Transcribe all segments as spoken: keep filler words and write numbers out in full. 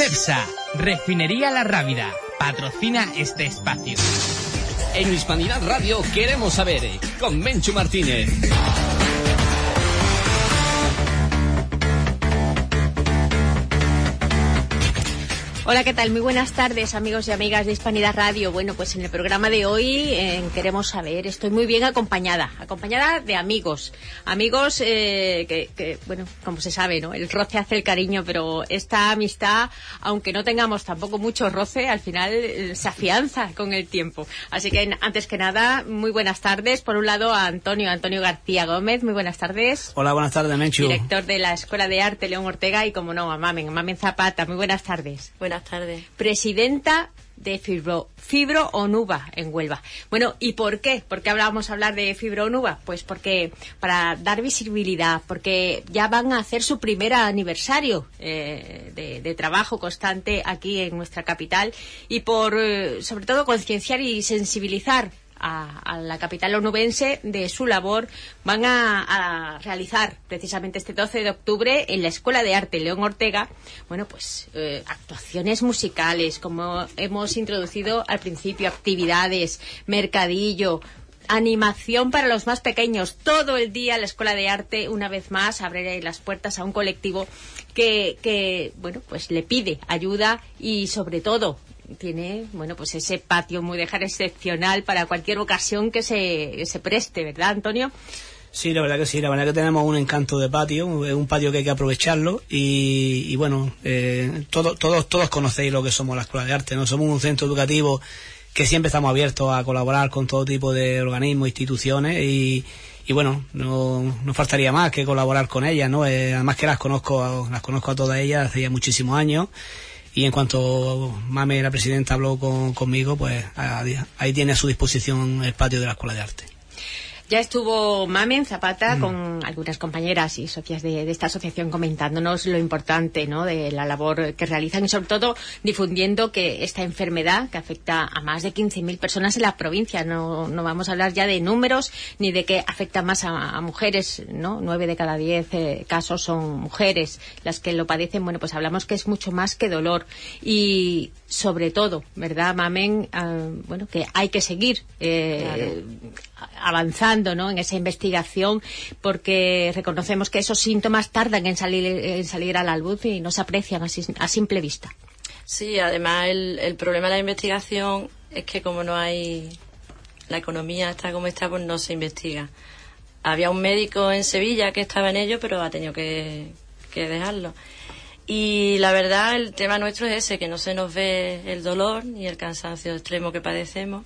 Cepsa, Refinería La Rábida, patrocina este espacio. En Hispanidad Radio queremos saber, con Menchu Martínez. Hola, ¿qué tal? Muy buenas tardes, amigos y amigas de Hispanidad Radio. Bueno, pues en el programa de hoy eh, queremos saber, estoy muy bien acompañada, acompañada de amigos, amigos eh, que, que, bueno, como se sabe, ¿no? El roce hace el cariño, pero esta amistad, aunque no tengamos tampoco mucho roce, al final eh, se afianza con el tiempo. Así que, antes que nada, muy buenas tardes. Por un lado, a Antonio, Antonio García Gómez, muy buenas tardes. Hola, buenas tardes, Menchu. Director de la Escuela de Arte León Ortega y, como no, a Mamen, Mamen Zapata, muy buenas tardes. Buenas tardes. Presidenta de Fibro, Fibro Onuba en Huelva. Bueno, ¿y por qué? ¿Por qué hablábamos hablar de Fibro Onuba? Pues porque para dar visibilidad, porque ya van a hacer su primer aniversario eh, de, de trabajo constante aquí en nuestra capital y por, eh, sobre todo, concienciar y sensibilizar A, a la capital onubense de su labor. Van a, a realizar precisamente este doce de octubre en la Escuela de Arte León Ortega, bueno, pues eh, actuaciones musicales, como hemos introducido al principio, actividades, mercadillo, animación para los más pequeños. Todo el día la Escuela de Arte, una vez más, abre las puertas a un colectivo que, que bueno, pues le pide ayuda y, sobre todo, tiene, bueno, pues ese patio mudéjar excepcional para cualquier ocasión que se, que se preste, ¿verdad, Antonio? Sí, la verdad que sí, la verdad que tenemos un encanto de patio, es un patio que hay que aprovecharlo y, y bueno, eh, todo, todos todos conocéis lo que somos la Escuela de Arte, ¿no? Somos un centro educativo que siempre estamos abiertos a colaborar con todo tipo de organismos, instituciones y, y bueno, no nos faltaría más que colaborar con ellas, ¿no? Eh, además que las conozco, las conozco a todas ellas hace ya muchísimos años. Y en cuanto Mame, la presidenta, habló con, conmigo, pues ahí tiene a su disposición el patio de la Escuela de Arte. Ya estuvo Mamen Zapata mm. con algunas compañeras y socias de, de esta asociación comentándonos lo importante, ¿no?, de la labor que realizan y, sobre todo, difundiendo que esta enfermedad que afecta a más de quince mil personas en la provincia, no, no vamos a hablar ya de números ni de que afecta más a, a mujeres, ¿no? Nueve de cada diez eh, casos son mujeres las que lo padecen. Bueno, pues hablamos que es mucho más que dolor y, sobre todo, ¿verdad, Mamen? Uh, bueno, que hay que seguir eh, claro. avanzando, ¿no?, en esa investigación, porque reconocemos que esos síntomas tardan en salir en salir a la luz y no se aprecian así, a simple vista. Sí, además el, el problema de la investigación es que como no hay, la economía está como está, pues no se investiga. Había un médico en Sevilla que estaba en ello, pero ha tenido que, que dejarlo. Y la verdad, el tema nuestro es ese, que no se nos ve el dolor ni el cansancio extremo que padecemos.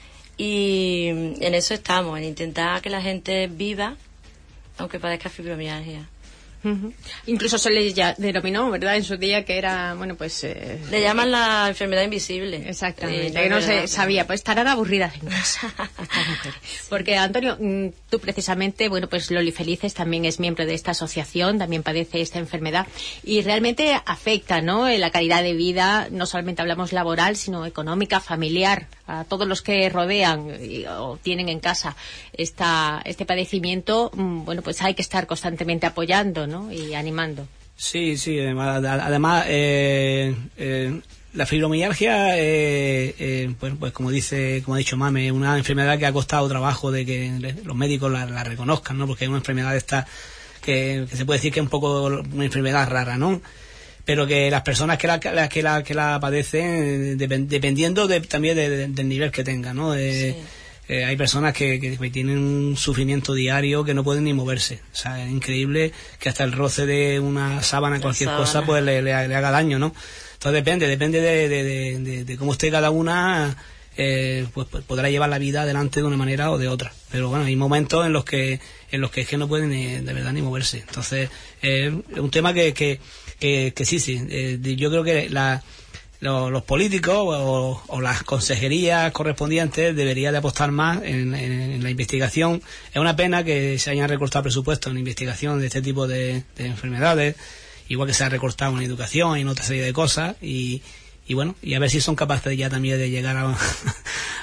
Y en eso estamos, en intentar que la gente viva, aunque padezca fibromialgia. Uh-huh. Incluso se le ya denominó, ¿verdad?, en su día, que era, bueno, pues... Eh, le llaman la enfermedad invisible. Exactamente, eh, que no se sabía, pues estarán aburridas en casa, estas mujeres. Sí. Porque, Antonio, tú precisamente, bueno, pues Loli Felices también es miembro de esta asociación, también padece esta enfermedad, y realmente afecta, ¿no?, en la calidad de vida, no solamente hablamos laboral, sino económica, familiar, a todos los que rodean y, o tienen en casa esta, este padecimiento. Bueno, pues hay que estar constantemente apoyando, ¿no?, y animando. Sí, sí, además, además eh, eh, la fibromialgia, eh, eh, pues, pues como dice, como ha dicho Mame, es una enfermedad que ha costado trabajo de que los médicos la, la reconozcan, ¿no?, porque es una enfermedad esta que, que se puede decir que es un poco una enfermedad rara, ¿no?, pero que las personas que la, que la, que la padecen, dependiendo de, también de, de, del nivel que tengan, ¿no? Eh, sí. Eh, hay personas que, que, que tienen un sufrimiento diario que no pueden ni moverse. O sea, es increíble que hasta el roce de una sábana, cualquier sábana. cosa, pues le, le, le haga daño, ¿no? Entonces depende, depende de, de, de, de, de cómo esté cada una, eh, pues, pues podrá llevar la vida adelante de una manera o de otra. Pero bueno, hay momentos en los que en los que es que no pueden ni, de verdad ni moverse. Entonces, eh, es un tema que, que, que, que sí, sí. Eh, yo creo que la... Los, los políticos o, o las consejerías correspondientes deberían de apostar más en, en, en la investigación. Es una pena que se hayan recortado presupuestos en investigación de este tipo de, de enfermedades, igual que se ha recortado en educación y en otra serie de cosas, y, y bueno, y a ver si son capaces ya también de llegar a,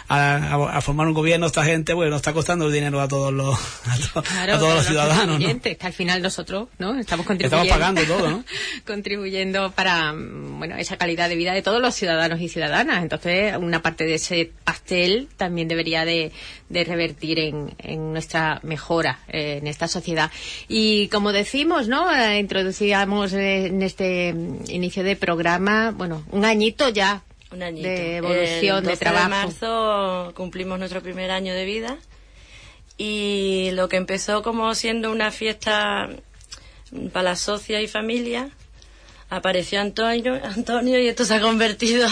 a, a formar un gobierno esta gente, pues nos está costando el dinero a todos los a, to, claro, a todos los ciudadanos, ¿no? Que al final nosotros, ¿no? Estamos contribuyendo. Estamos pagando todo, ¿no? Contribuyendo para, bueno, esa calidad de vida de todos los ciudadanos y ciudadanas. Entonces, una parte de ese pastel también debería de, de revertir en, en nuestra mejora eh, en esta sociedad. Y como decimos, ¿no? Eh, introducíamos eh, en este inicio de programa, bueno, un añito ya. Un añito. De evolución, de trabajo. El doce de marzo cumplimos nuestro primer año de vida y lo que empezó como siendo una fiesta para las socias y familia, apareció Antonio, Antonio y esto se ha convertido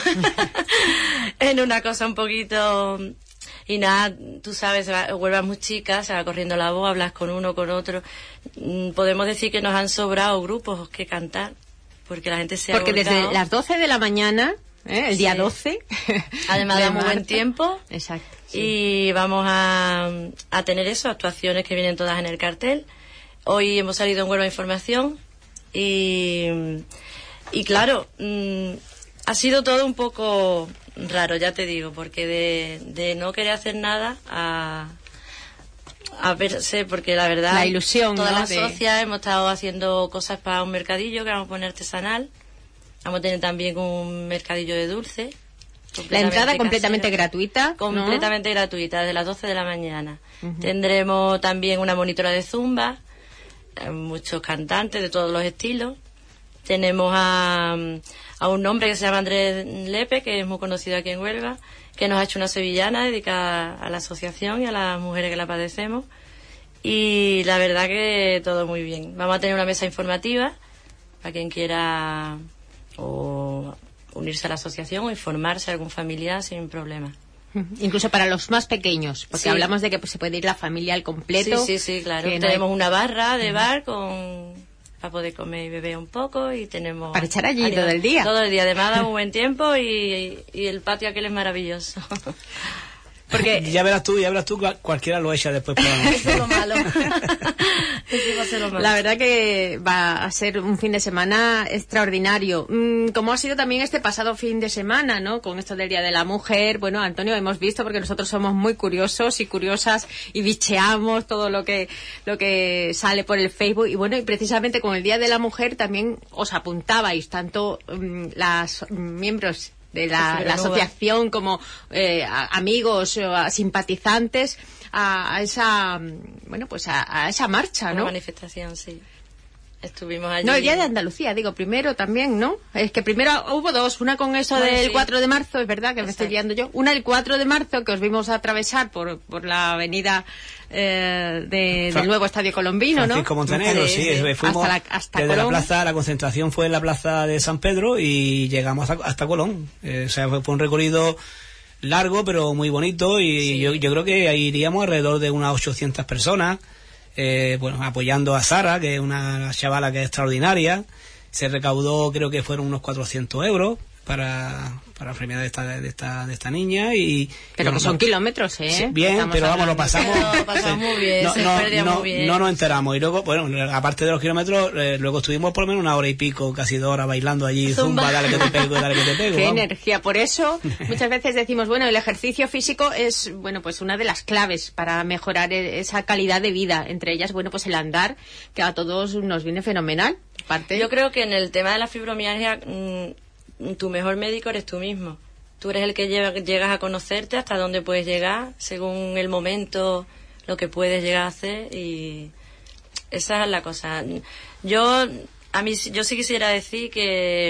en una cosa un poquito... Y nada, tú sabes, Huelva es muy chica, se va corriendo la voz, hablas con uno, con otro. Podemos decir que nos han sobrado grupos que cantar, porque la gente se ha Porque volcado. desde las doce de la mañana... ¿Eh? El día sí. doce. Además da muy buen tiempo. Exacto. Sí. Y vamos a, a tener eso, actuaciones que vienen todas en el cartel. Hoy hemos salido en Huelva Información y, y claro, mmm, ha sido todo un poco raro, ya te digo, porque de, de no querer hacer nada a... a verse, porque la verdad... La ilusión, todas ¿no? las de... socias hemos estado haciendo cosas para un mercadillo que vamos a poner artesanal. Vamos a tener también un mercadillo de dulce. La entrada completamente gratuita. Completamente ¿no? gratuita, desde las doce de la mañana. Uh-huh. Tendremos también una monitora de zumba, muchos cantantes de todos los estilos. Tenemos a, a un hombre que se llama Andrés Lepe, que es muy conocido aquí en Huelva, que nos ha hecho una sevillana dedicada a la asociación y a las mujeres que la padecemos. Y la verdad que todo muy bien. Vamos a tener una mesa informativa para quien quiera... o unirse a la asociación o informarse a algún familiar sin problema. Incluso para los más pequeños, porque sí. hablamos de que pues, se puede ir la familia al completo. Sí, sí, sí, claro. No tenemos hay... una barra de bar con para poder comer y beber un poco y tenemos... Para echar allí todo el día. Todo el día, además da un buen tiempo y, y el patio aquel es maravilloso. Porque ya verás tú, ya verás tú, cualquiera lo echa después por la noche. Eso es lo malo. Eso va a ser lo malo. La verdad que va a ser un fin de semana extraordinario. Mm, como ha sido también este pasado fin de semana, ¿no? Con esto del Día de la Mujer. Bueno, Antonio, hemos visto, porque nosotros somos muy curiosos y curiosas y bicheamos todo lo que, lo que sale por el Facebook. Y bueno, y precisamente con el Día de la Mujer también os apuntabais, tanto um, las miembros de la, la asociación como eh, a, amigos o a simpatizantes a, a esa bueno pues a, a esa marcha, ¿no? Una manifestación, sí. Estuvimos allí. No, el Día de Andalucía, digo, primero también, ¿no? Es que primero hubo dos, una con eso bueno, del sí. cuatro de marzo, es verdad que Exacto. me estoy liando yo. Una el cuatro de marzo, que os vimos atravesar por, por la avenida eh, de, del nuevo Estadio Colombino, Francisco ¿no? Montenegro, sí, sí, sí. Fuimos hasta la, hasta desde Colón. la plaza, la concentración fue en la plaza de San Pedro y llegamos hasta, hasta Colón. Eh, o sea, fue, fue un recorrido largo, pero muy bonito y sí. yo, yo creo que ahí iríamos alrededor de unas ochocientas personas. Eh, bueno, apoyando a Sara, que es una chavala que es extraordinaria. Se recaudó, creo que fueron unos cuatrocientos euros para, para la premia de esta, de esta, de esta niña. y Pero bueno, que son no, kilómetros, ¿eh? sí, bien, Estamos pero vamos, lo hablando. pasamos. Lo pasamos muy bien, se perdía no, muy bien. no nos enteramos. Y luego, bueno, aparte de los kilómetros, eh, luego estuvimos por lo menos una hora y pico, casi dos horas bailando allí, zumba, Zumba. dale que te pego, dale que te pego. Qué vamos. energía. Por eso muchas veces decimos, bueno, el ejercicio físico es, bueno, pues una de las claves para mejorar e- esa calidad de vida. Entre ellas, bueno, pues el andar, que a todos nos viene fenomenal. Aparte, Yo creo que en el tema de la fibromialgia, mmm, tu mejor médico eres tú mismo. Tú eres el que llega, llegas a conocerte hasta dónde puedes llegar, según el momento, lo que puedes llegar a hacer, y esa es la cosa. Yo, a mí, yo sí quisiera decir que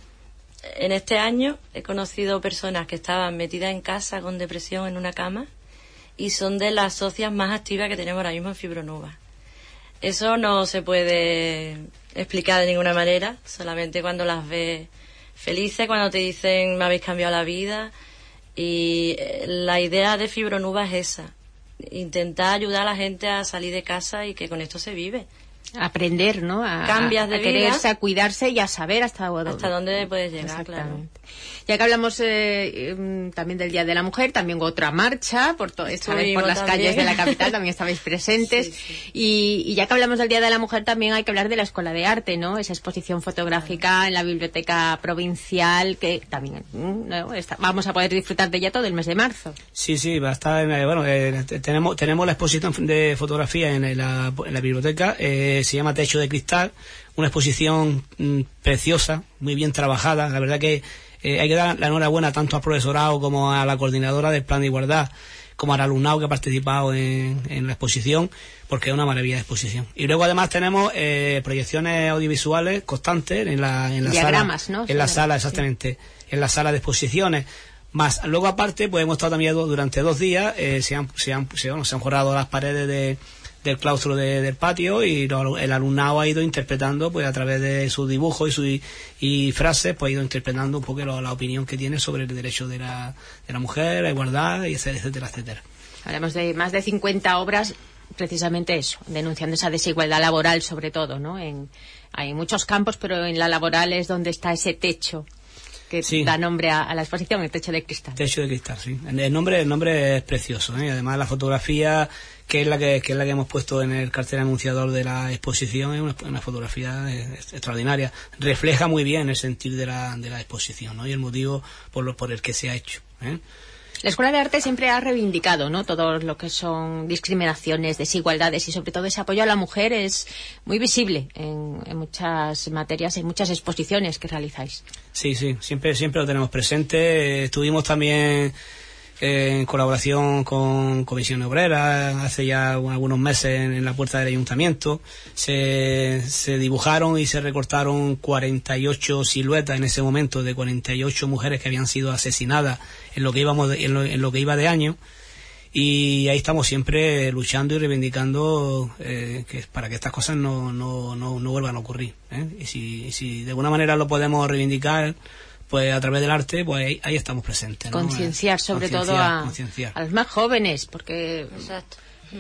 en este año he conocido personas que estaban metidas en casa con depresión en una cama y son de las socias más activas que tenemos ahora mismo en Fibronuba. Eso no se puede explicar de ninguna manera, solamente cuando las ves felices, cuando te dicen me habéis cambiado la vida. Y la idea de Fibronuba es esa, intentar ayudar a la gente a salir de casa y que con esto se vive. aprender, ¿no? A, Cambias de a vida. quererse, a cuidarse y a saber hasta dónde, hasta dónde puedes llegar, claro. Ya que hablamos eh, también del Día de la Mujer, también otra marcha, por todo, esta vez por las también. calles de la capital, también estabais presentes. Sí, sí. Y, y ya que hablamos del Día de la Mujer, también hay que hablar de la Escuela de Arte, ¿no? Esa exposición fotográfica en la Biblioteca Provincial, que también ¿no? Está, vamos a poder disfrutar de ella todo el mes de marzo. Sí, sí, va a estar, eh, bueno, eh, tenemos tenemos la exposición de fotografía en la, en la biblioteca, eh, se llama Techo de Cristal, una exposición mm, preciosa, muy bien trabajada, la verdad que Eh, hay que dar la enhorabuena tanto al profesorado como a la coordinadora del Plan de Igualdad, como al alumnado que ha participado en, en la exposición, porque es una maravilla de exposición. Y luego además tenemos eh, proyecciones audiovisuales constantes en la, en la Diagramas, sala, ¿no? en la sala, exactamente, sí. En la sala de exposiciones. Más luego aparte, pues hemos estado también durante dos días, eh, se han se han se, bueno, se han forrado las paredes de del claustro de, del patio y lo, el alumnado ha ido interpretando pues a través de sus dibujos y sus y frases, pues ha ido interpretando un poco lo, la opinión que tiene sobre el derecho de la, de la mujer, la igualdad, y etcétera, etcétera, etcétera. Hablamos de más de cincuenta obras, precisamente eso, denunciando esa desigualdad laboral sobre todo, ¿no? En, hay muchos campos, pero en la laboral es donde está ese techo que sí. Da nombre a, a la exposición, el Techo de Cristal. Techo de Cristal, sí. El nombre, el nombre es precioso, ¿eh? Además la fotografía que es la que, que es la que hemos puesto en el cartel anunciador de la exposición es una, una fotografía extraordinaria. Refleja muy bien el sentir de la, de la exposición, ¿no? Y el motivo por lo por el que se ha hecho, ¿eh? La Escuela de Arte siempre ha reivindicado, ¿no? Todo lo que son discriminaciones, desigualdades y sobre todo ese apoyo a la mujer es muy visible en, en muchas materias, en muchas exposiciones que realizáis. Sí, sí, siempre siempre lo tenemos presente. Estuvimos también eh, en colaboración con Comisión Obrera hace ya algunos meses en, en la puerta del ayuntamiento. Se, se dibujaron y se recortaron cuarenta y ocho siluetas en ese momento de cuarenta y ocho mujeres que habían sido asesinadas en lo que íbamos de, en, lo, en lo que iba de año, y ahí estamos siempre luchando y reivindicando eh, que para que estas cosas no no no, no vuelvan a ocurrir, ¿eh? y si y si de alguna manera lo podemos reivindicar pues a través del arte, pues ahí, ahí estamos presentes, ¿no? Concienciar sobre concienciar, todo a, concienciar. a los más jóvenes, porque exacto.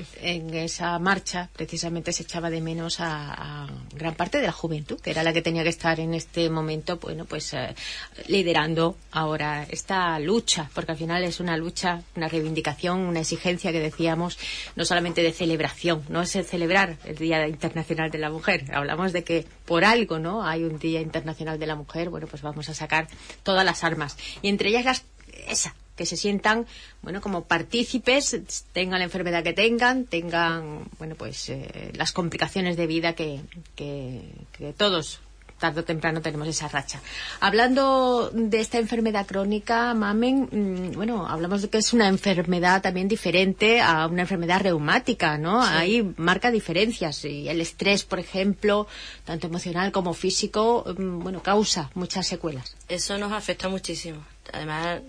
En esa marcha precisamente se echaba de menos a, a gran parte de la juventud, que era la que tenía que estar en este momento, bueno, pues eh, liderando ahora esta lucha, porque al final es una lucha, una reivindicación, una exigencia que decíamos, no solamente de celebración, no es el celebrar el Día Internacional de la Mujer, hablamos de que por algo, ¿no? Hay un Día Internacional de la Mujer, bueno, pues vamos a sacar todas las armas, y entre ellas las, esa que se sientan, bueno, como partícipes, tengan la enfermedad que tengan, tengan, bueno, pues eh, las complicaciones de vida que, que, que todos tarde o temprano tenemos esa racha. Hablando de esta enfermedad crónica, Mamen, mmm, bueno, hablamos de que es una enfermedad también diferente a una enfermedad reumática, ¿no? Sí. Ahí marca diferencias, y el estrés, por ejemplo, tanto emocional como físico, mmm, bueno, causa muchas secuelas. Eso nos afecta muchísimo. Además,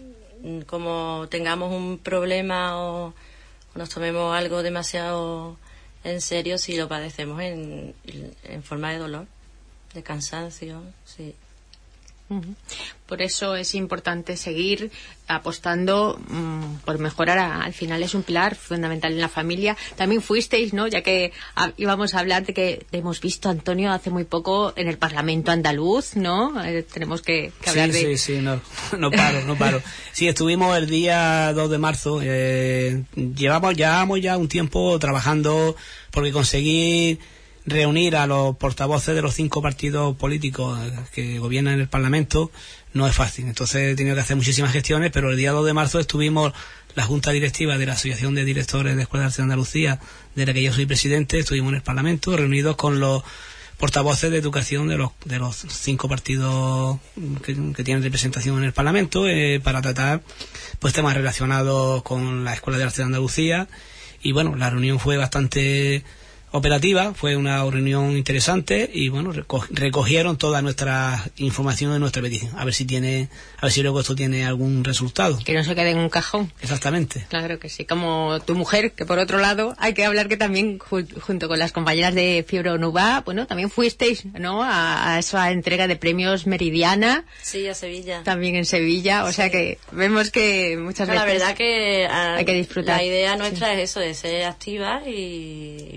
como tengamos un problema o nos tomemos algo demasiado en serio, si lo padecemos en, en forma de dolor, de cansancio, sí. Uh-huh. Por eso es importante seguir apostando um, por mejorar. A, al final es un pilar fundamental en la familia. También fuisteis, ¿no? Ya que a, íbamos a hablar de que hemos visto a Antonio hace muy poco en el Parlamento andaluz, ¿no? Eh, tenemos que, que hablar sí, de... Sí, sí, no, no paro, no paro. Sí, estuvimos el día dos de marzo. Eh, llevamos, llevamos ya un tiempo trabajando porque conseguí reunir a los portavoces de los cinco partidos políticos que gobiernan en el Parlamento no es fácil. Entonces he tenido que hacer muchísimas gestiones, pero el día dos de marzo estuvimos la Junta Directiva de la Asociación de Directores de Escuelas de Arte de Andalucía, de la que yo soy presidente. Estuvimos en el Parlamento reunidos con los portavoces de educación de los de los cinco partidos que, que tienen representación en el Parlamento, eh, para tratar pues temas relacionados con la Escuela de Arte de Andalucía. Y bueno, la reunión fue bastante operativa, fue una reunión interesante y bueno, recogieron toda nuestra información de nuestra petición, a ver si tiene, a ver si luego esto tiene algún resultado. Que no se quede en un cajón. Exactamente. Claro que sí, como tu mujer, que por otro lado hay que hablar que también ju- junto con las compañeras de Fiebre Onuba, bueno, también fuisteis, ¿no? A, a esa entrega de premios Meridiana. Sí, a Sevilla. También en Sevilla, o sí. sea que vemos que muchas no, veces la verdad que a, hay que disfrutar. La idea nuestra sí. es eso, de ser activas y, y participar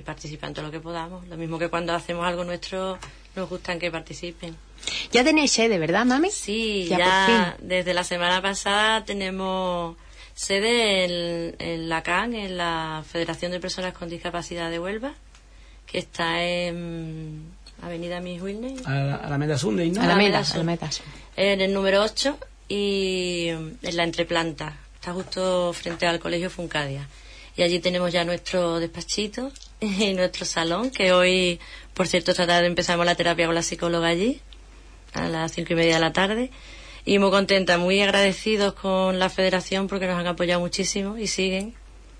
participan todo lo que podamos. Lo mismo que cuando hacemos algo nuestro, nos gustan que participen. Ya tenéis sede, ¿verdad, mami? Sí, ya, ya desde la semana pasada tenemos sede en, en la C A N, en la Federación de Personas con Discapacidad de Huelva, que está en Avenida Miss Wilney. A la, a la Meta Sunday, ¿no? A la Alameda Meta, a la Meta, sí. En el número ocho y en la entreplanta. Está justo frente al Colegio Funcadia. Y allí tenemos ya nuestro despachito y nuestro salón, que hoy, por cierto, esta tarde empezamos la terapia con la psicóloga allí, a las cinco y media de la tarde. Y muy contenta, muy agradecidos con la federación porque nos han apoyado muchísimo y siguen.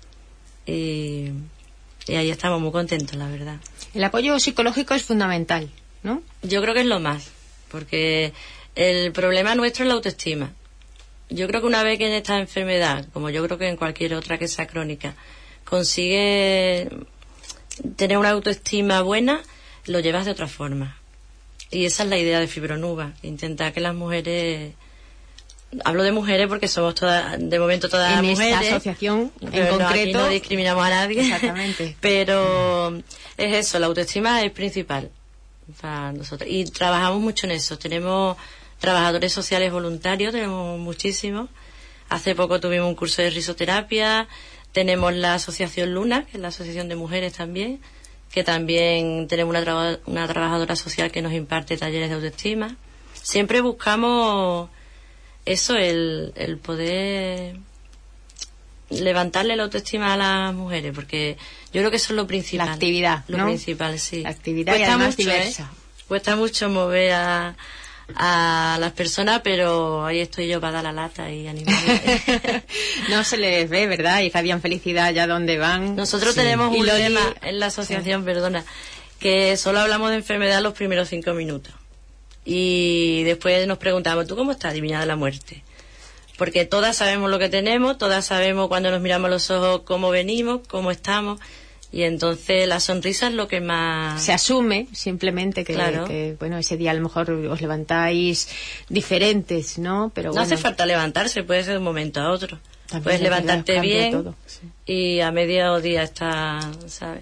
Y, y ahí estamos muy contentos, la verdad. El apoyo psicológico es fundamental, ¿no? Yo creo que es lo más, porque el problema nuestro es la autoestima. Yo creo que una vez que en esta enfermedad, como yo creo que en cualquier otra que sea crónica, consigue tener una autoestima buena, lo llevas de otra forma. Y esa es la idea de Fibronuba, intentar que las mujeres, hablo de mujeres porque somos todas, de momento todas en mujeres. En esta asociación en pero concreto. No, aquí no discriminamos a nadie. Exactamente. Pero es eso, la autoestima es principal para nosotros. Y trabajamos mucho en eso. Tenemos trabajadores sociales voluntarios, tenemos muchísimos. Hace poco tuvimos un curso de risoterapia. Tenemos la asociación Luna, que es la asociación de mujeres también, que también tenemos una, traba, una trabajadora social que nos imparte talleres de autoestima. Siempre buscamos eso, el, el poder levantarle la autoestima a las mujeres, porque yo creo que eso es lo principal. La actividad, Lo ¿no? principal, sí. La actividad Cuesta y además mucho, diversa. ¿eh? Cuesta mucho mover a, a las personas, pero ahí estoy yo para dar la lata y animarles. No se les ve, ¿verdad? Y irradian felicidad allá donde van. Nosotros Sí. tenemos Y un Loli- lema en la asociación, Sí. perdona, que solo hablamos de enfermedad los primeros cinco minutos. Y después nos preguntamos, ¿tú cómo estás, adivinada la muerte? Porque todas sabemos lo que tenemos, todas sabemos cuando nos miramos a los ojos cómo venimos, cómo estamos. Y entonces la sonrisa es lo que más... Se asume simplemente que, Claro. que, bueno, ese día a lo mejor os levantáis diferentes, ¿no? Pero No bueno, hace falta levantarse, puede ser de un momento a otro. también Puedes la actividad levantarte cambia bien todo, sí. y a mediodía está, ¿sabes?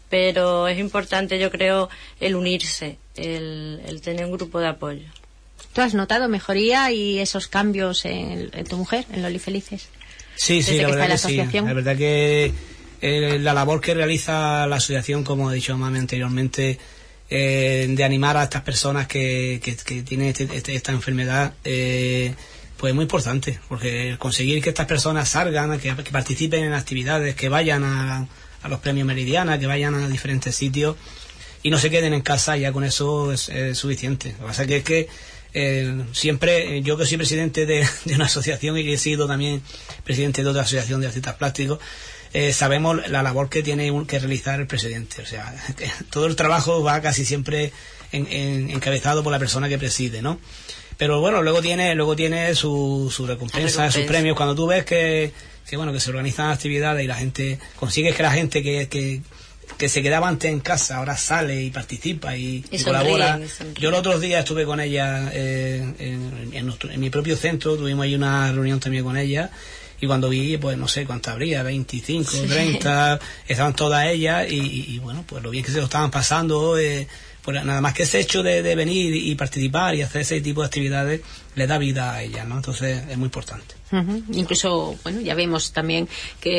Pero es importante, yo creo, el unirse, el, el tener un grupo de apoyo. ¿Tú has notado mejoría y esos cambios en, en tu mujer, en Loli Felices? Sí, sí, Desde la que está verdad en la que sí. asociación. La verdad que eh, la labor que realiza la asociación, como he dicho mami anteriormente, eh, de animar a estas personas que, que, que tienen este, este- esta enfermedad, eh, pues es muy importante, porque conseguir que estas personas salgan, que, que participen en actividades, que vayan a, a los premios Meridiana, que vayan a diferentes sitios y no se queden en casa, ya con eso es, es suficiente. Lo que pasa que es que eh, siempre, eh, yo que soy presidente de, de una asociación y que he sido también presidente de otra asociación de artistas plásticos, eh, sabemos la labor que tiene un- que realizar el presidente. O sea, que todo el trabajo va casi siempre en- en- encabezado por la persona que preside, ¿no? Pero bueno, luego tiene luego tiene su, su recompensa, recompensa. sus premios. Cuando tú ves que, que bueno que se organizan actividades y la gente consigues que la gente que, que, que se quedaba antes en casa ahora sale y participa y, Y y sonríen, colabora. y sonríen. Yo los otros días estuve con ella eh, en, en nuestro- en mi propio centro, tuvimos ahí una reunión también con ella. Y cuando vi, pues no sé cuántas habría, veinticinco, treinta, estaban todas ellas y, y- y, bueno, pues lo bien que se lo estaban pasando, eh, pues nada más que ese hecho de, de venir y participar y hacer ese tipo de actividades le da vida a ellas, ¿no? Entonces es muy importante. Ujú. Incluso, bueno, ya vemos también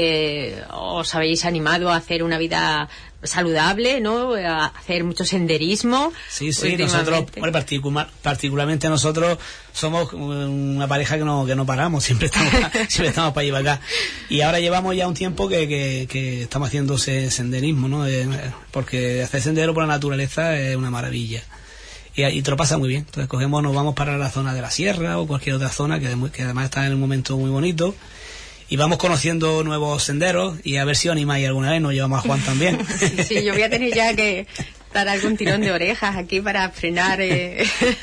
que os habéis animado a hacer una vida saludable, ¿no? A hacer mucho senderismo. Sí, sí, nosotros, últimamente. bueno, particular- particularmente nosotros somos una pareja que no que no paramos, siempre estamos siempre estamos para allí y para acá. Y ahora llevamos ya un tiempo que, que, que estamos haciendo ese senderismo, ¿no? Eh, porque hacer sendero por la naturaleza es una maravilla. Y, y te lo pasa muy bien. Entonces cogemos, nos vamos para la zona de la sierra o cualquier otra zona que, que además está en un momento muy bonito. Y vamos conociendo nuevos senderos y a ver si os animáis alguna vez, nos llevamos a Juan también. Sí, sí, yo voy a tener ya que dar algún tirón de orejas aquí para frenar eh,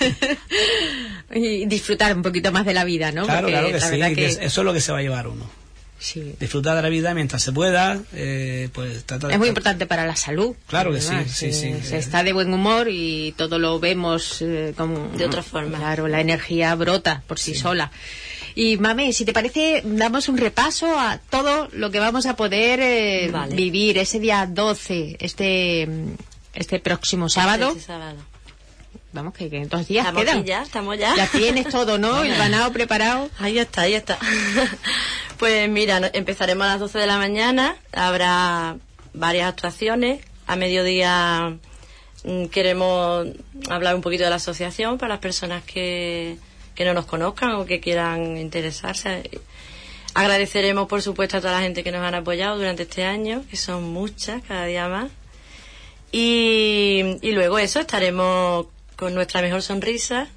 y disfrutar un poquito más de la vida, ¿no? Claro, Porque claro que la sí, verdad que que- es- eso es lo que se va a llevar uno. sí. Disfrutar de la vida mientras se pueda, eh, pues trata de... Es muy importante para la salud. Claro que sí, además, sí, eh, sí. Se está de buen humor y todo lo vemos eh, como... De otra forma. Claro, la energía brota por sí, sola. Y Mame, si te parece, damos un repaso a todo lo que vamos a poder eh, vale. vivir ese día doce, este este próximo sábado. Este sábado. Vamos, que, que dos días estamos quedan. Aquí ya, estamos ya. Ya tienes todo, ¿no? El ganado preparado. Ahí está, ahí está. Pues mira, no, empezaremos a las doce de la mañana. Habrá varias actuaciones. A mediodía mm, queremos hablar un poquito de la asociación para las personas que, que no nos conozcan o que quieran interesarse. Agradeceremos, por supuesto, a toda la gente que nos han apoyado durante este año, que son muchas, cada día más. Y, y luego eso, estaremos con nuestra mejor sonrisa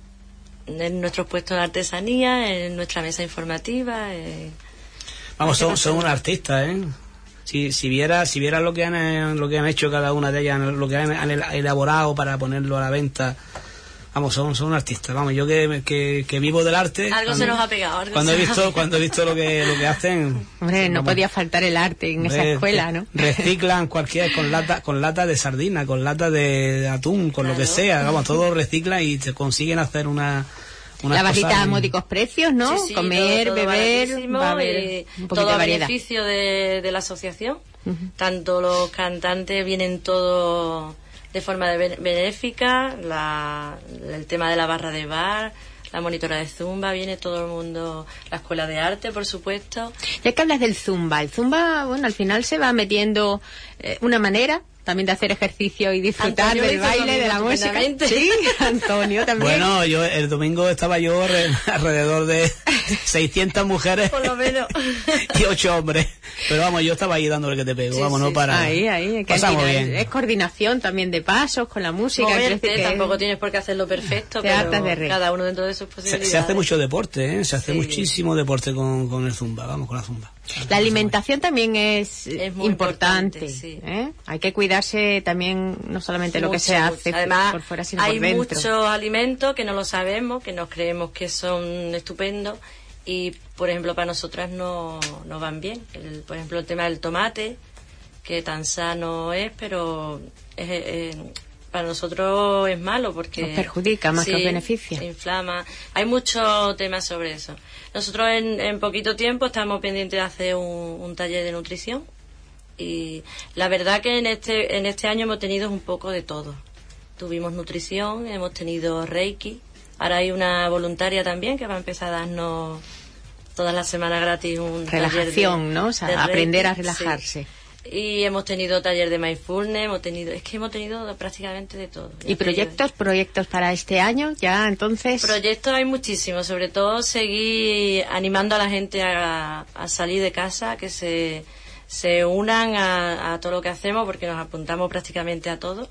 en nuestros puestos de artesanía, en nuestra mesa informativa. Eh, Vamos, son, son unos artistas, ¿eh? Si, si viera si viera lo que han lo que han hecho cada una de ellas, lo que han, han elaborado para ponerlo a la venta, vamos, son son artistas. Vamos, yo que, que, que vivo del arte. Algo cuando, se nos ha pegado. Algo cuando se he visto cuando he visto lo que lo que hacen. Hombre, no vamos, podía faltar el arte en hombre, esa escuela, ¿no? Reciclan cualquier con lata con lata de sardina, con lata de, de atún, con claro. lo que sea. Vamos, todo reciclan y te consiguen hacer una la barrita cosa, a módicos precios, ¿no? Sí, sí, Comer, todo, todo beber, va a haber y un poquito todo de a variedad. beneficio de, de la asociación. Uh-huh. Tanto los cantantes vienen todos de forma de ben- benéfica, la, el tema de la barra de bar, la monitora de zumba, viene todo el mundo, la escuela de arte, por supuesto. Ya que hablas del zumba, el zumba, bueno, al final se va metiendo eh, una manera también de hacer ejercicio y disfrutar Antonio del hizo lo baile, de mismo la música. estupendamente. Sí, Antonio también. Bueno, yo el domingo estaba yo re, alrededor de seiscientas mujeres Por lo menos. y ocho hombres. Pero vamos, yo estaba ahí dándole que te pego, Sí, vamos, sí, no para. Ahí, ahí, que al pasamos final bien. es coordinación también de pasos con la música. quiero Moverte, decir que tampoco tienes por qué hacerlo perfecto, Te pero hartas de reír. cada uno dentro de sus Se, posibilidades. se hace mucho deporte, ¿eh? Se hace Sí. muchísimo deporte con, con el zumba, vamos, con la zumba. La alimentación también es, Es muy importante. importante, sí. ¿eh? Hay que cuidarse también, no solamente lo que Mucho, se mucho. hace Además, por fuera, sino hay por dentro. muchos alimentos que no lo sabemos, que nos creemos que son estupendos y, por ejemplo, para nosotras no, no van bien. El, por ejemplo, el tema del tomate, que tan sano es, pero es, es- para nosotros es malo porque Nos perjudica más que os beneficia. se inflama. Hay muchos temas sobre eso. Nosotros en, en poquito tiempo estamos pendientes de hacer un, un taller de nutrición y la verdad que en este en este año hemos tenido un poco de todo. Tuvimos nutrición, hemos tenido Reiki, ahora hay una voluntaria también que va a empezar a darnos todas las semanas gratis un Relajación, taller de, ¿no? O sea, de Reiki, aprender a sí. relajarse. Y hemos tenido taller de mindfulness, hemos tenido, es que hemos tenido prácticamente de todo. Ya ¿Y te proyectos, digo. proyectos para este año? Ya, entonces... Proyectos hay muchísimos, sobre todo seguir animando a la gente a, a salir de casa, que se, se unan a, a todo lo que hacemos, porque nos apuntamos prácticamente a todo,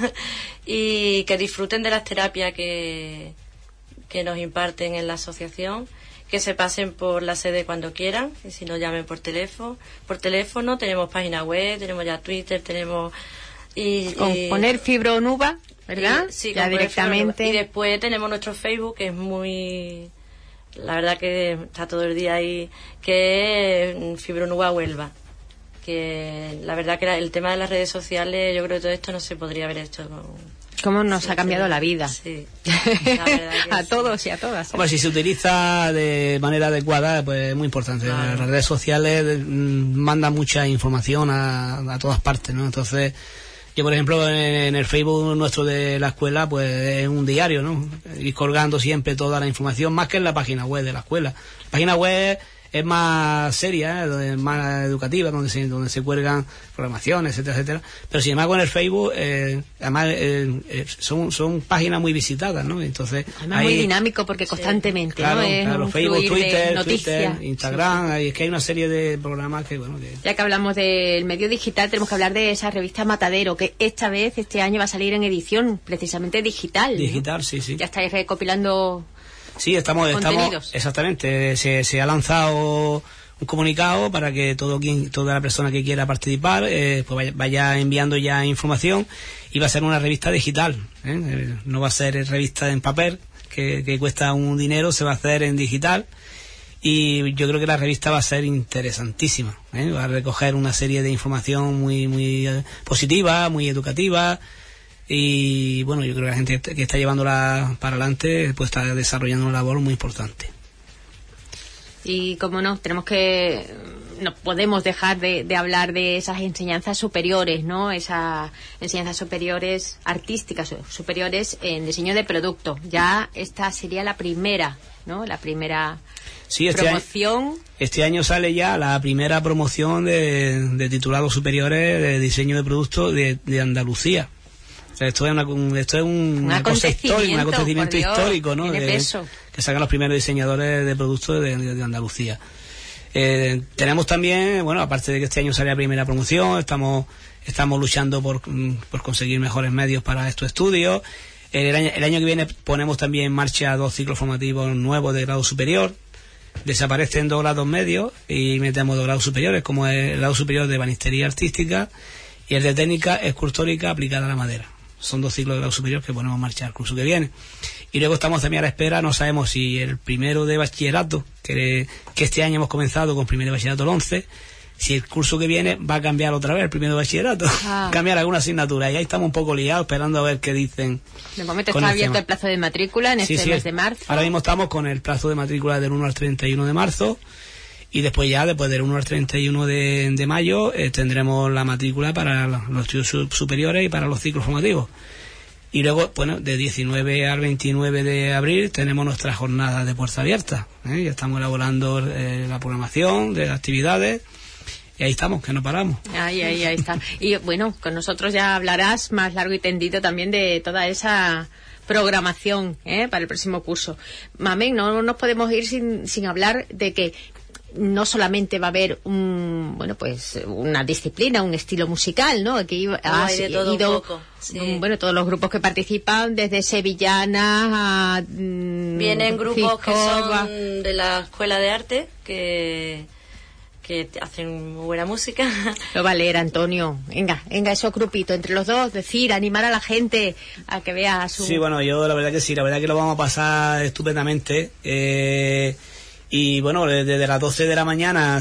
y que disfruten de las terapias que, que nos imparten en la asociación, que se pasen por la sede cuando quieran, y si no llamen por teléfono, por teléfono, tenemos página web, tenemos ya Twitter, tenemos... Y, Con y- poner fibronuba, ¿verdad? y- sí, ya con directamente. Fibronuba. Y después tenemos nuestro Facebook, que es muy... La verdad que está todo el día ahí, que es Fibronuba Huelva. Que la verdad que la- el tema de las redes sociales, yo creo que todo esto no se podría haber hecho con... ¿Cómo nos Sí, ha cambiado sí. la vida? Sí, la verdad que A sí. todos y a todas. ¿eh? Hombre, si se utiliza de manera adecuada, pues es muy importante. Claro. Las redes sociales mm, mandan mucha información a, a todas partes, ¿no? Entonces, yo, por ejemplo, en, en el Facebook nuestro de la escuela, pues es un diario, ¿no? Ir colgando siempre toda la información, más que en la página web de la escuela. La página web es más seria, ¿eh? Es más educativa, donde se, donde se cuelgan programaciones, etcétera, etcétera. Pero sin embargo en el Facebook, eh, además eh, eh, son, son páginas muy visitadas, ¿no? Entonces, Además, ahí- muy dinámico porque constantemente, Claro, ¿no? Es claro, un Facebook, fluir de Twitter, noticias. Twitter, Instagram, ahí es que hay una serie de programas que, bueno, que... Ya que hablamos del medio digital, tenemos que hablar de esa revista Matadero, que esta vez, este año, va a salir en edición precisamente digital. ¿no? Digital, sí, sí. Ya estáis recopilando... Sí, estamos, estamos, Contenidos. exactamente, se, se ha lanzado un comunicado para que todo quien, toda la persona que quiera participar, eh, pues vaya, vaya enviando ya información, y va a ser una revista digital, ¿eh? Eh, no va a ser revista en papel, que, que cuesta un dinero, se va a hacer en digital, y yo creo que la revista va a ser interesantísima, ¿eh? Va a recoger una serie de información muy, muy eh, positiva, muy educativa. Y bueno, yo creo que la gente que está llevándola para adelante pues está desarrollando una labor muy importante. Y como no, tenemos que, no podemos dejar de, de hablar de esas enseñanzas superiores, ¿no? Esas enseñanzas superiores artísticas, superiores en diseño de producto. Ya esta sería la primera, ¿no? La primera sí, este promoción. Año, este año sale ya la primera promoción de, de titulados superiores de diseño de producto de, de Andalucía. O sea, esto es, una, esto es un, un acontecimiento, histórico, un acontecimiento Dios, histórico, ¿no? Tiene De, peso. Que sacan los primeros diseñadores de productos de, de, de Andalucía. Eh, tenemos también, bueno, aparte de que este año sale la primera promoción, estamos estamos luchando por, por conseguir mejores medios para estos estudios. El año, el año que viene ponemos también en marcha dos ciclos formativos nuevos de grado superior. Desaparecen dos grados medios y metemos dos grados superiores, como es el grado superior de ebanistería artística y el de técnica escultórica aplicada a la madera. Son dos ciclos de grado superior que ponemos en marcha el curso que viene. Y luego estamos también a la espera, no sabemos si el primero de bachillerato, que, que este año hemos comenzado con primero de bachillerato el once, si el curso que viene va a cambiar otra vez el primero de bachillerato, ah. cambiar alguna asignatura. Y ahí estamos un poco liados esperando a ver qué dicen. De momento está abierto tema. El plazo de matrícula en este sí, sí, mes de marzo. Ahora mismo estamos con el plazo de matrícula del uno al treinta y uno de marzo. Y después ya, después del uno al treinta y uno de, de mayo, eh, tendremos la matrícula para los estudios superiores y para los ciclos formativos. Y luego, bueno, de diecinueve al veintinueve de abril tenemos nuestra jornada de puerta abierta. ¿eh? Ya estamos elaborando eh, la programación de actividades. Y ahí estamos, que no paramos. Ahí, ahí, ahí está. Y bueno, con nosotros ya hablarás más largo y tendido también de toda esa programación ¿eh? para el próximo curso. Mamen, no nos podemos ir sin, sin hablar de que no solamente va a haber un, bueno, pues una disciplina, un estilo musical, ¿no? Aquí no, hay de todo ido, un poco, sí. Bueno, todos los grupos que participan, desde sevillanas a mmm, vienen grupos que son de la Escuela de Arte, que que hacen muy buena música. Lo va a leer Antonio. Venga, venga, esos grupitos entre los dos, decir, animar a la gente a que vea su... Sí, bueno, yo la verdad que sí, la verdad que lo vamos a pasar estupendamente. Eh... Y bueno, desde las doce de la mañana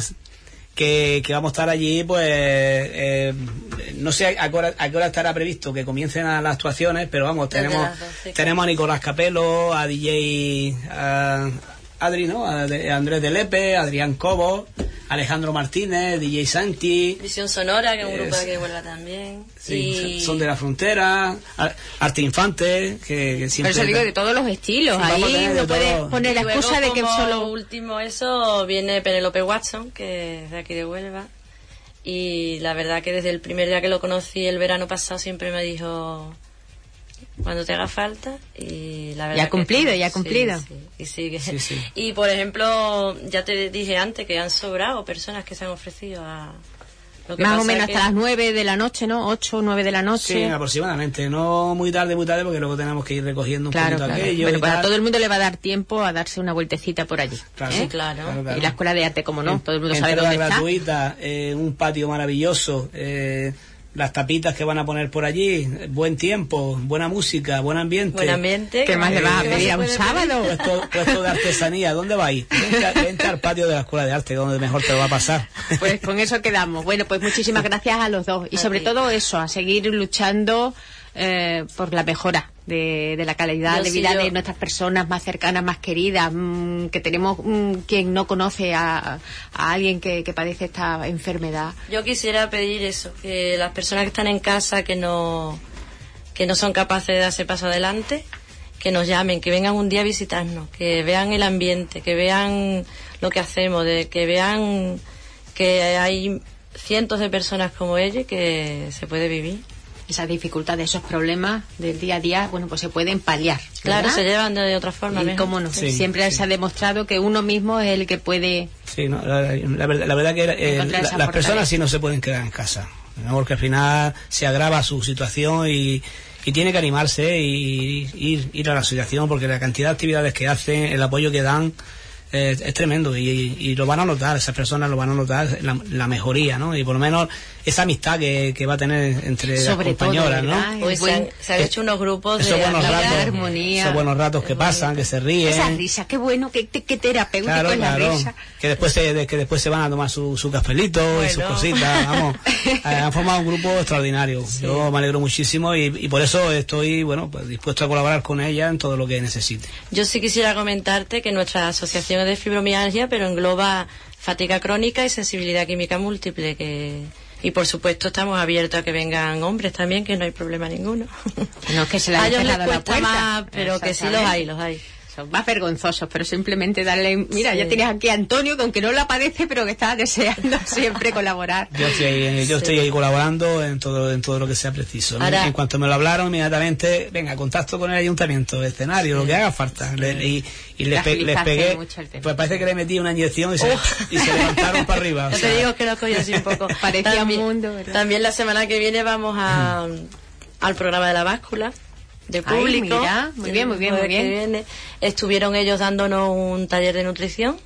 que, que vamos a estar allí, pues eh, no sé a qué, hora, a qué hora estará previsto que comiencen las actuaciones, pero vamos, tenemos tenemos a Nicolás Capelo, a D J a Adri, ¿no? A, de, a Andrés de Lepe, a Adrián Cobo, Alejandro Martínez, D J Santi, Visión Sonora, que es un grupo de que vuelva también. Sí, y... Son de la Frontera, Arte Infante, que, que siempre... Pero eso digo de todos los estilos, sí, ahí no puedes poner la excusa de que solo... último eso viene Penélope Watson, que es de aquí de Huelva, y la verdad que desde el primer día que lo conocí el verano pasado siempre me dijo... cuando te haga falta, y la verdad ya ha cumplido, que, ya ha cumplido. Sí, sí, y sigue. Sí, sí. Y por ejemplo, ya te dije antes que han sobrado personas que se han ofrecido a... Lo que más pasa o menos que... hasta las nueve de la noche, ¿no? ocho, nueve de la noche. Sí, aproximadamente. No muy tarde, muy tarde, porque luego tenemos que ir recogiendo un claro, poquito claro. aquello. Bueno, y pues tal. a todo el mundo le va a dar tiempo a darse una vueltecita por allí. Claro, ¿eh? sí, claro. claro, claro. Y la Escuela de Arte, como no, en, todo el mundo sabe dónde está. gratuita, eh, un patio maravilloso, eh, las tapitas que van a poner por allí, buen tiempo, buena música, buen ambiente. Buen ambiente. ¿Qué más le vas a pedir a un sábado? Puesto, puesto de artesanía, ¿dónde vais? Vente, vente al patio de la Escuela de Arte, donde mejor te lo va a pasar. Pues con eso quedamos. Bueno, pues muchísimas gracias a los dos. Y sobre todo eso, a seguir luchando eh, por la mejora de, de la calidad yo de sí, vida yo... de nuestras personas más cercanas, más queridas, mmm, que tenemos mmm, quien no conoce a, a alguien que, que padece esta enfermedad. Yo quisiera pedir eso, que las personas que están en casa, que no que no son capaces de darse paso adelante, que nos llamen, que vengan un día a visitarnos, que vean el ambiente, que vean lo que hacemos, de que vean que hay cientos de personas como ella y que se puede vivir. Esas dificultades, esos problemas del día a día, bueno, pues se pueden paliar, ¿verdad? Claro, se llevan de, de otra forma. Y cómo no, sí, siempre sí. se ha demostrado que uno mismo es el que puede... Sí, no, la, la, verdad, la verdad que eh, la, las personas sí no se pueden quedar en casa, ¿no? Porque al final se agrava su situación y, y tiene que animarse y ir, ir a la asociación, porque la cantidad de actividades que hacen, el apoyo que dan, eh, es tremendo y, y lo van a notar, esas personas lo van a notar, la, la mejoría, ¿no? Y por lo menos esa amistad que, que va a tener entre Sobre las compañeras, todo, ¿no? Pues se han, se han hecho unos grupos esos de buenos amistad, ratos, armonía. esos buenos ratos que pasan, que se ríen. Esa risa, qué bueno, qué, qué terapéutico Claro, es la claro. risa. Que después se, de, que después se van a tomar su, su cafelito y sus Bueno. cositas, vamos. Eh, Han formado un grupo extraordinario. Yo me alegro muchísimo y, y por eso estoy, bueno, pues dispuesto a colaborar con ella en todo lo que necesite. Yo sí quisiera comentarte que nuestra asociación es de fibromialgia, pero engloba fatiga crónica y sensibilidad química múltiple, que y por supuesto estamos abiertos a que vengan hombres también, que no hay problema ninguno. No es que se le A haya ellos les cerrado la cuesta puerta. más, pero que sí los hay, los hay. Son más vergonzosos, pero simplemente darle... Mira, Sí. ya tienes aquí a Antonio, que aunque no la padece, pero que está deseando siempre colaborar. Yo estoy ahí, yo estoy ahí colaborando en todo en todo lo que sea preciso. Ahora- En cuanto me lo hablaron, inmediatamente, venga, contacto con el ayuntamiento, escenario, lo que haga falta. Le- y y les, pe- les Agilizaste pegué, mucho el tema. pues parece que le metí una inyección y se, y se levantaron para arriba. o Ya sea, te digo que lo cogió así un poco. Parecía también, un mundo, ¿verdad? También la semana que viene vamos a, al programa de la báscula de Ay, público. mira, muy bien, muy bien, El muy jueves que bien. viene. Estuvieron ellos dándonos un taller de nutrición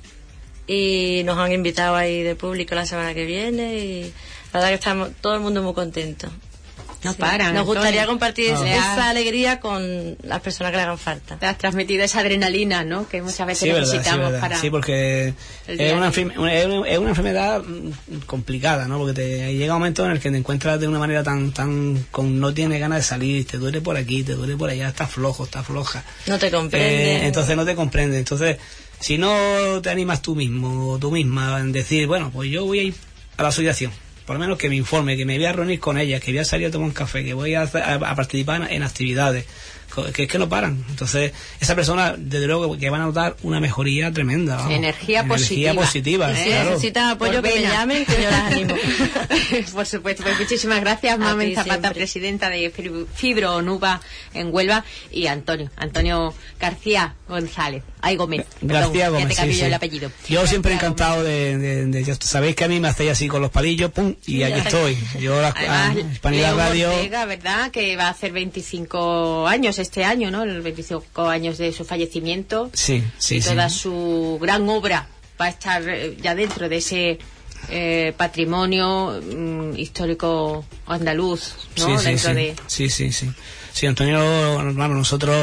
y nos han invitado ahí de público la semana que viene y la verdad que estamos todo el mundo muy contento. No Sí. paran. Nos gustaría Antonio. compartir Ah. esa alegría con las personas que le hagan falta. Te has transmitido esa adrenalina, ¿no? Que muchas veces Sí, verdad, sí, necesitamos verdad. para... Sí, porque el día es a una, día. enferme- una- es una- es una enfermedad mm, complicada, ¿no? Porque te llega un momento en el que te encuentras de una manera tan, tan, con no tienes ganas de salir, te duele por aquí, te duele por allá, estás flojo, estás floja. No te comprende. Eh, entonces no te comprende. Entonces, si no te animas tú mismo o tú misma en decir, bueno, pues yo voy a ir a la asociación, por lo menos que me informe, que me voy a reunir con ellas, que voy a salir a tomar un café, que voy a, hacer- a, a participar en, en actividades, co- que es que no paran. Entonces, esa persona, desde luego, que van a notar una mejoría tremenda. vamos. Energía positiva. Energía positiva, Y si claro. necesitan apoyo, Por que me vena. llamen, que yo las animo. Por supuesto, pues muchísimas gracias, A Mamen ti Zapata, siempre. presidenta de Fibro- Fibro Onuba en Huelva, y Antonio, Antonio García González, ay Gómez, García perdón, Gómez, ya te sí, cambié yo sí. el apellido. Yo siempre García encantado de, de, de- ya sabéis que a mí me hacéis así con los palillos, pum, y aquí estoy. Yo, la, Además, a Hispanidad León Radio... Ortega, ¿verdad? Que va a hacer veinticinco años este año, ¿no? Los veinticinco años de su fallecimiento. Sí, sí, y sí. toda su gran obra va a estar eh, ya dentro de ese eh, patrimonio mm, histórico andaluz, ¿no? Sí, sí, dentro sí. de... Sí, sí, sí. Sí, Antonio, hermano, nosotros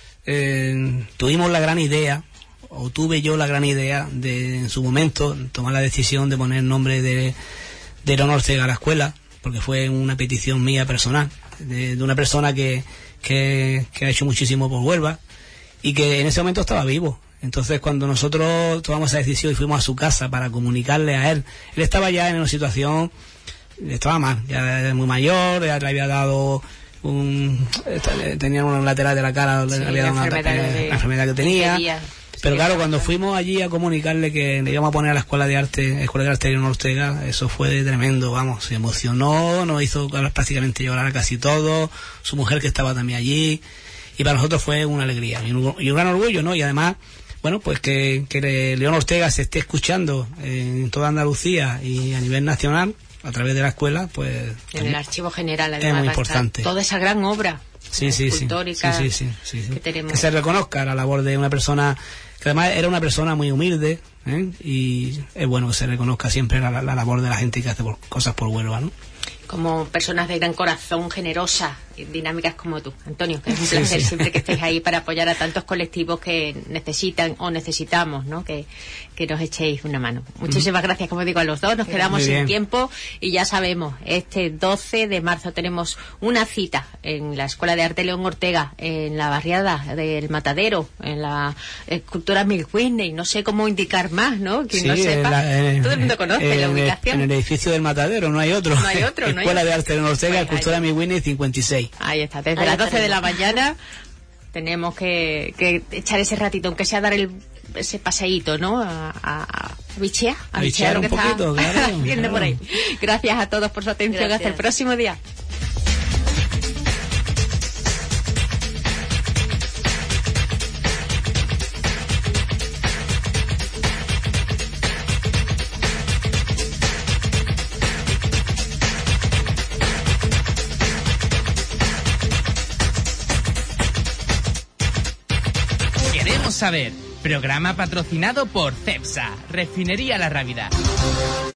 eh, tuvimos la gran idea, o tuve yo la gran idea de, en su momento, tomar la decisión de poner el nombre de, de León Ortega a la escuela, porque fue una petición mía personal, de, de una persona que, que, que ha hecho muchísimo por Huelva, y que en ese momento estaba vivo. Entonces, cuando nosotros tomamos esa decisión y fuimos a su casa para comunicarle a él, él estaba ya en una situación, estaba mal, ya era muy mayor, ya le había dado un, tenía un lateral de la cara, Sí, le había dado la una, enfermedad eh, de- la enfermedad que tenía. impedía Pero seguir claro, cuando trabajando. fuimos allí a comunicarle que le íbamos a poner a la escuela de arte, escuela de arte de León Ortega, eso fue tremendo, vamos, se emocionó, nos hizo prácticamente llorar a casi todos, su mujer que estaba también allí, y para nosotros fue una alegría y un, y un gran orgullo, ¿no? Y además, bueno, pues que, que León Ortega se esté escuchando en toda Andalucía y a nivel nacional a través de la escuela, pues En el Archivo General, es además, muy va a estar importante. toda esa gran obra sí, sí, sí, escultórica sí, sí, sí, sí. que tenemos. Que se reconozca la labor de una persona que además era una persona muy humilde, ¿eh? Y es bueno que se reconozca siempre la, la- la labor de la gente que hace por- cosas por Huelva, ¿no? Como personas de gran corazón, generosas, y dinámicas como tú, Antonio, que es un Sí, placer sí. siempre que estéis ahí para apoyar a tantos colectivos que necesitan o necesitamos, ¿no? Que, que nos echéis una mano. Muchísimas gracias, como digo, a los dos. Nos quedamos Muy sin bien. tiempo y ya sabemos, este doce de marzo tenemos una cita en la Escuela de Arte León Ortega, en la barriada del Matadero, en la escultura Mill Whitney. No sé cómo indicar más, ¿no? Quien Sí, no en sepa. la- en- Todo el mundo conoce en la el- ubicación. En el edificio del Matadero, no hay otro. No hay otro, no hay Escuela otro. de Arte de León Ortega, Pues Escultura ahí. Mi Winnie cincuenta y seis. Ahí está, desde Ahí las doce de estaremos. la mañana tenemos que, que echar ese ratito, aunque sea dar el, ese paseíto, ¿no? A, a, a bichear, a A bichear lo bichear que un poquito, está claro, haciendo claro. por ahí. Gracias a todos por su atención. Gracias. Hasta el próximo día. Queremos saber. Programa patrocinado por CEPSA, Refinería La Rábida.